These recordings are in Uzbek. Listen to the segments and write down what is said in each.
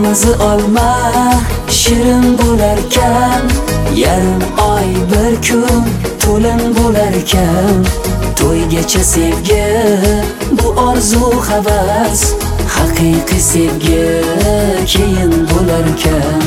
Qirmizi olma shirin bo'larkan, yarim oy bir kun to'lin bo'larkan. To'ygacha sevgi, bu orzu havas, haqiqiy sevgi keyin bo'larkan.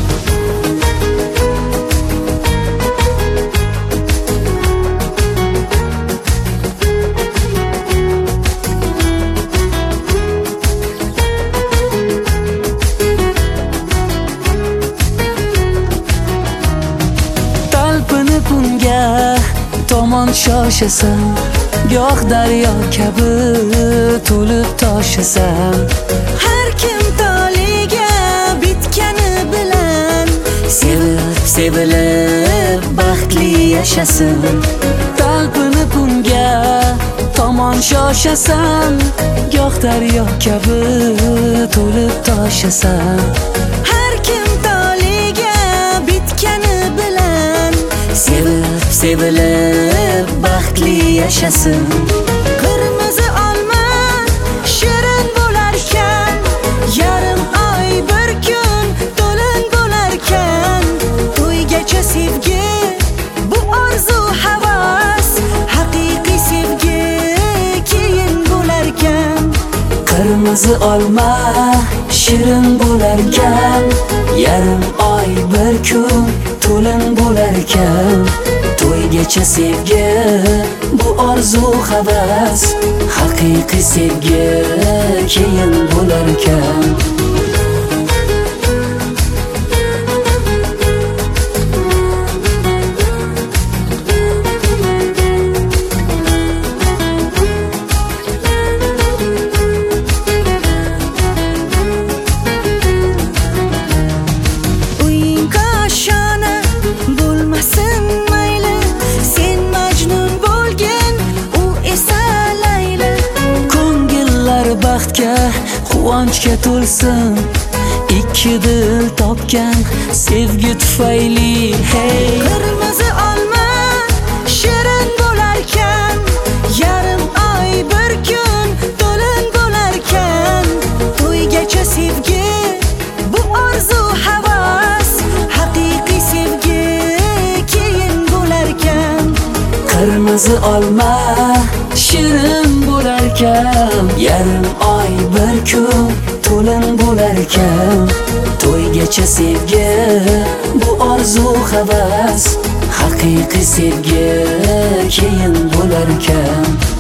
Bunga tomon shoshasan, goh daryo kabi to'lib toshasan. Har kim toliga bitgani bilan sevilib baxtli yashasin. Talpinib bunga tomon shoshasan, goh daryo kabi to'lib toshasan. Har kim toliga bitgani bilan sevilib baxtli yashasin. Qirmizi olma shirin bo'larkan, yarim oy bir kun to'lin bo'larkan. To'ygacha sevgi, bu orzu havas, haqiqiy sevgi keyin bo'larkan. Qirmizi olma shirin bo'larkan, yarim oy bir kun to'lin bo'larkan. To'ygacha sevgi, bu orzu havas, haqiqiy sevgi keyin bo'larkan. Baxtga, quvonchga to'lsin, ikki dil topgan sevgi tufayli. Hey, qirmizi olma shirin bo'larkan, yarim oy bir kun to'lin bo'larkan. To'ygacha sevgi, bu orzu havas, haqiqiy sevgi keyin bo'larkan. Qirmizi olma shirin bo'larkan, yarim oy bir kun to'lin bo'larkan. To'ygacha sevgi, bu orzu havas, haqiqiy sevgi keyin bo'larkan.